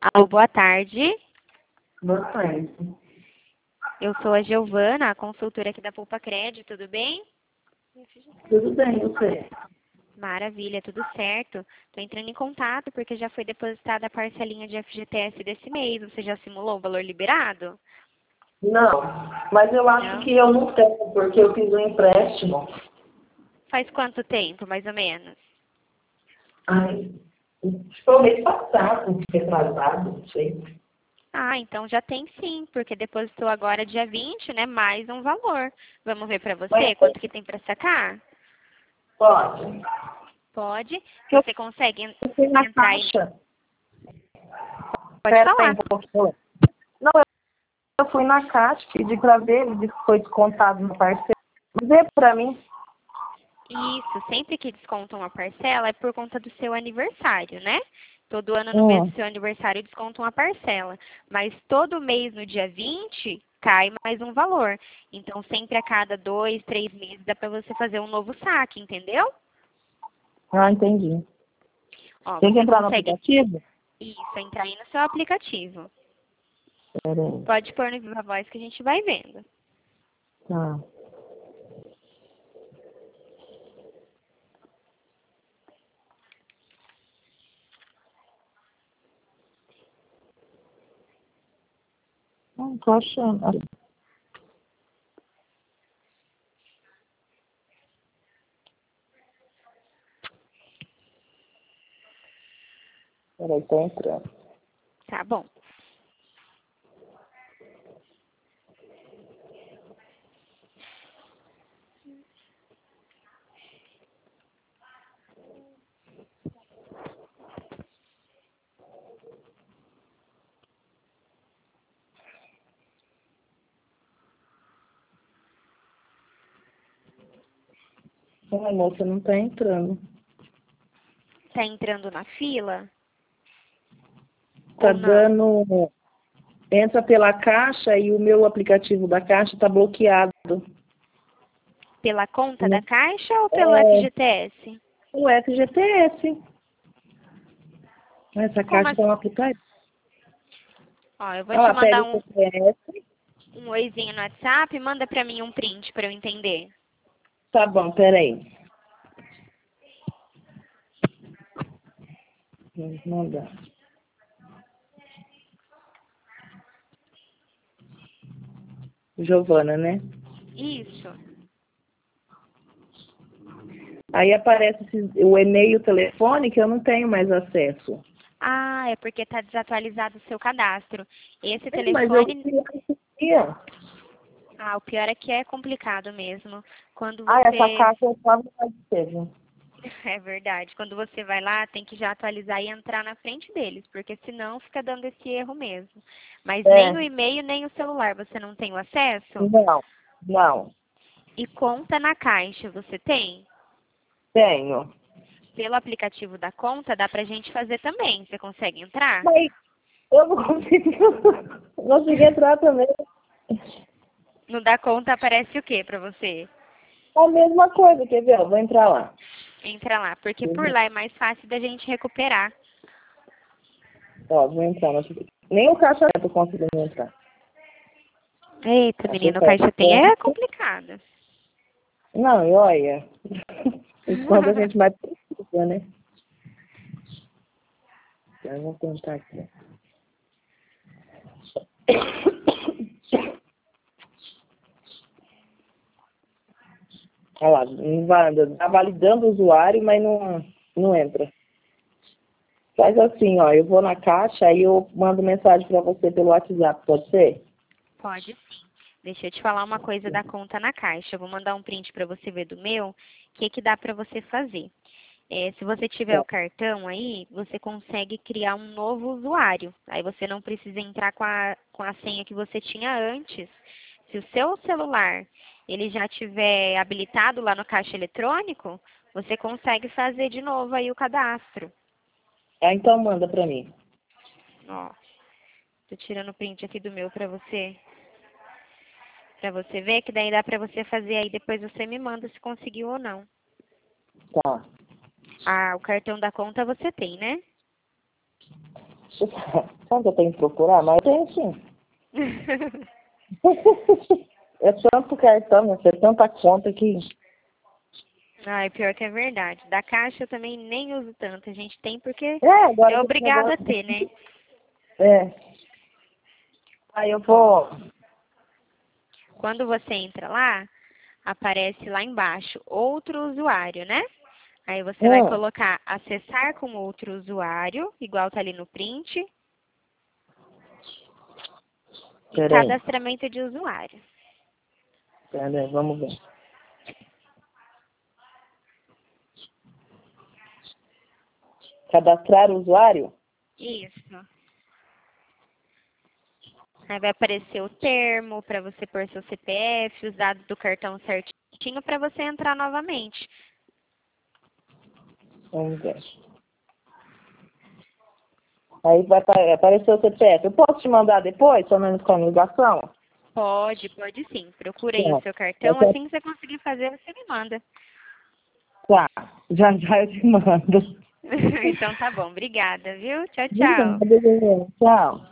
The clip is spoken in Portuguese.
Alô, boa tarde. Boa tarde. Eu sou a Giovana, a consultora aqui da Poupa Crédito, tudo bem? Tudo bem, você? Maravilha, tudo certo. Estou entrando em contato porque já foi depositada a parcelinha de FGTS desse mês. Você já simulou o valor liberado? Não, mas eu acho Não? que eu não tenho, porque eu fiz um empréstimo. Faz quanto tempo, mais ou menos? Ai, foi o mês passado, retrasado, não sei. Ah, então já tem sim, porque depositou agora dia 20, né? Mais um valor. Vamos ver para você Mas quanto que tem para sacar? pode. Pode. Eu Você consegue fui na entrar aí? caixa. Pode Espera aí falar. um pouquinho. Não, eu fui na caixa, pedi para ver, ele disse que foi descontado no parceiro. Vê para mim. Isso, sempre que descontam uma parcela é por conta do seu aniversário, né? Todo ano no mês do seu aniversário descontam uma parcela. Mas todo mês no dia 20 cai mais um valor. Então sempre a cada 2, 3 meses dá para você fazer um novo saque, entendeu? Ah, entendi. Ó, Tem que você entrar no consegue aplicativo? isso, entrar aí no seu aplicativo. Espera aí. Pode pôr no Viva Voz que a gente vai vendo. Tá. Não tô achando. Peraí, tô entrando. Tá bom. Ai, moça, não tá entrando. Tá entrando na fila Tá ou não? dando. Entra pela caixa e o meu aplicativo da caixa tá bloqueado. Pela conta da Não. Caixa ou pelo É FGTS? o FGTS. Essa Como caixa tá um assim? aplicativo. Ó, eu vou Olha te lá, pega mandar o CPF. um oizinho no WhatsApp e manda pra mim um print pra eu entender. Tá bom, peraí. Vamos mandar. Giovana, né? Isso. Aí aparece o e-mail, o telefone, que eu não tenho mais acesso. Ah, é porque tá desatualizado o seu cadastro. Esse Mas eu telefone, queria esse dia. o pior é que é complicado mesmo. Quando Ah, essa você, caixa eu só não seja. é verdade, quando você vai lá, tem que já atualizar e entrar na frente deles, porque senão fica dando esse erro mesmo. Mas nem o É, e-mail, nem o celular, você não tem o acesso? não, não, E conta na Caixa, você tem? tenho. Pelo aplicativo da conta, dá pra gente fazer também. Você consegue entrar? Mas eu não consigo, não consegui entrar também. No da conta aparece o que pra você? A mesma coisa, quer ver? Eu vou entrar lá. Entra lá, porque por lá é mais fácil da gente recuperar. Ó, vou entrar. Nem o caixa eu consigo entrar. Eita, Achei menino, que era caixa tem é certo. complicado. Não, e olha, isso quando a gente mais precisa, né? Eu vou tentar aqui. Olha lá, não vai, tá validando o usuário, mas não entra. Faz assim, ó, eu vou na caixa, aí eu mando mensagem para você pelo WhatsApp, pode ser? Pode sim. Deixa eu te falar uma coisa da conta na caixa. Eu vou mandar um print para você ver do meu. O que dá para você fazer? Se você tiver Tá. o cartão aí, você consegue criar um novo usuário. Aí você não precisa entrar com a senha que você tinha antes. Se o seu celular ele já tiver habilitado lá no caixa eletrônico, você consegue fazer de novo aí o cadastro. Ah, então manda para mim. Ó, tô tirando o print aqui do meu para você ver, que daí dá para você fazer aí, depois você me manda se conseguiu ou não. Tá. Ah, o cartão da conta você tem, né? Sabe que eu tenho que procurar? Mas eu tenho sim. É tanto cartão, é tanta conta que... Ai, pior que é verdade. Da Caixa eu também nem uso tanto. A gente tem porque Agora é que esse obrigada a negócio... ter, né? É. Aí eu Ó, vou... quando você entra lá, aparece lá embaixo outro usuário, né? Aí você vai colocar acessar com outro usuário, igual tá ali no print, e Peraí, cadastramento de usuário. peraí, vamos ver. Cadastrar o usuário? Isso. Aí vai aparecer o termo para você pôr seu CPF, os dados do cartão certinho para você entrar novamente. Vamos ver. Aí vai aparecer o CPF. Eu posso te mandar depois, pelo menos com a ligação? Pode sim. Procura aí o Tá. seu Eu cartão. quero- Assim que você conseguir fazer, você me manda. Tá. Já já eu te mando. Então tá bom. Obrigada, viu? Tchau, tchau. Obrigada, Tchau.